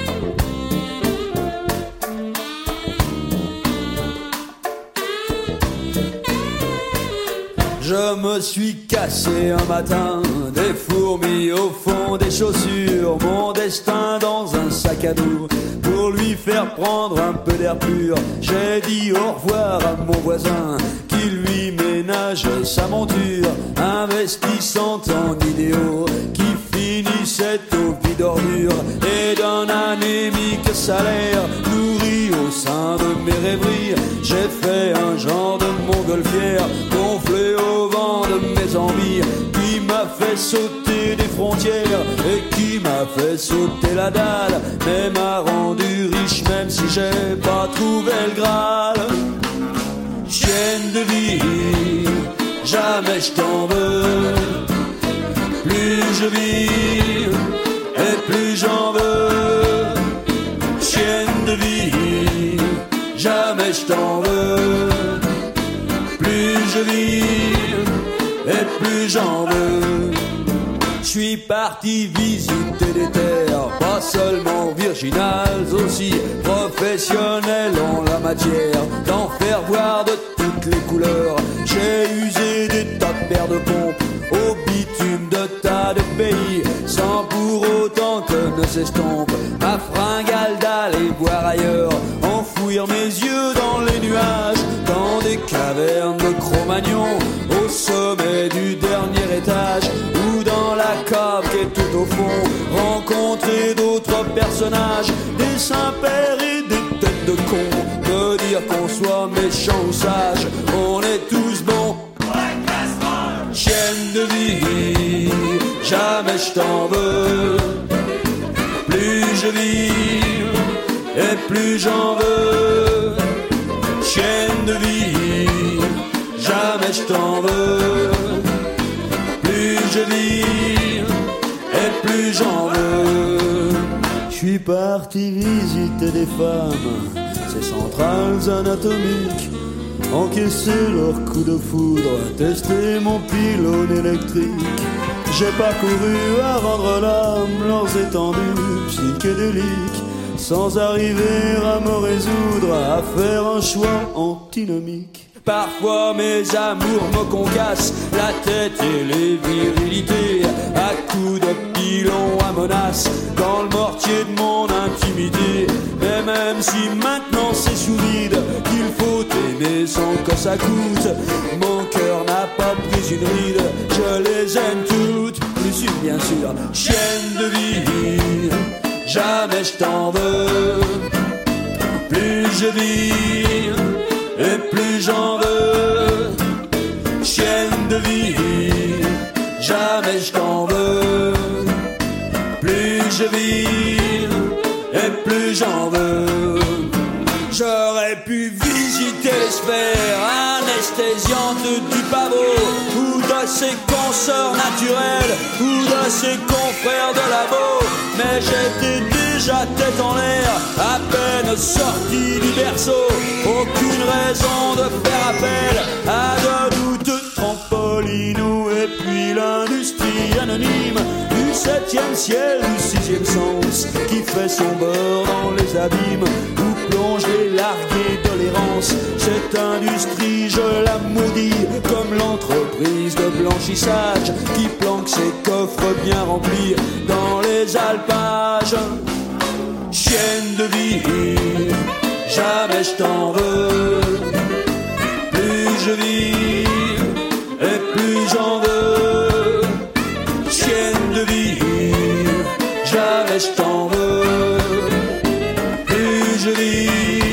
Je me suis cassé un matin des fourmis au fond des chaussures, mon destin dans un sac à dos. Pour lui faire prendre un peu d'air pur, j'ai dit au revoir à mon voisin qui lui ménageait sa monture, investissant en idéaux qui finissaient au vide ordure et d'un anémique salaire nourri au sein de mes rêveries. J'ai fait un genre de montgolfière gonflé au vent de mes envies, qui m'a fait sauter des frontières et qui m'a fait sauter la dalle, mais m'a rendu riche même si j'ai pas trouvé le Graal. Chienne de vie, jamais je t'en veux, plus je vis et plus j'en veux. Chienne de vie, jamais je t'en veux, plus je vis et plus j'en veux. Je suis parti visiter des terres, pas seulement virginales, aussi professionnelles en la matière, d'en faire voir de toutes les couleurs. J'ai usé des tas de paires de pompes au bitume de tas de pays, sans pour autant que ne s'estompe ma fringale d'aller voir ailleurs, enfouir mes yeux dans les nuages, dans des cavernes de Cro-Magnon, au sommet du dernier étage, ou dans la cave qui est tout au fond, rencontrer d'autres personnages, des saints-pères et des têtes de cons, me dire qu'on soit méchant ou sage, on est tous bons. Chienne de vie, jamais je t'en veux, plus je vis et plus j'en veux. Chienne de vie, jamais je t'en veux, plus je vis et plus j'en veux. Je suis parti visiter des femmes, ces centrales anatomiques, encaisser leurs coups de foudre, tester mon pylône électrique. J'ai parcouru à rendre l'âme leurs étendues psychédéliques, sans arriver à me résoudre à faire un choix antinomique. Parfois mes amours me concassent la tête et les virilités, à coups de pilon à menace dans le mortier de mon intimité. Mais même si maintenant c'est sous vide qu'il faut aimer sans que ça coûte, mon cœur n'a pas pris une ride, je les aime toutes, plus sûr bien sûr. Chienne de vie, jamais je t'en veux, plus je vis et plus j'en veux. Chienne de vie, jamais je t'en veux, plus je vis et plus j'en veux. J'aurais pu visiter les sphères anesthésiantes du pavot, ou de ses consoeurs naturelles, ou de ses confrères de labo, mais j'étais déjà tête en l'air, à peine sorti du berceau. Aucune raison de faire appel à de douteux trampolinos. Et puis l'industrie anonyme du 7e ciel, du 6e sens, qui fait son beurre dans les abîmes où plongent les largués de l'errance. Cette industrie, je la maudis, comme l'entreprise de blanchissage qui planque ses coffres bien remplis dans les alpages. Chienne de vie, jamais je t'en veux, plus je vis et plus j'en veux. Chienne de vie, jamais je t'en veux, plus je vis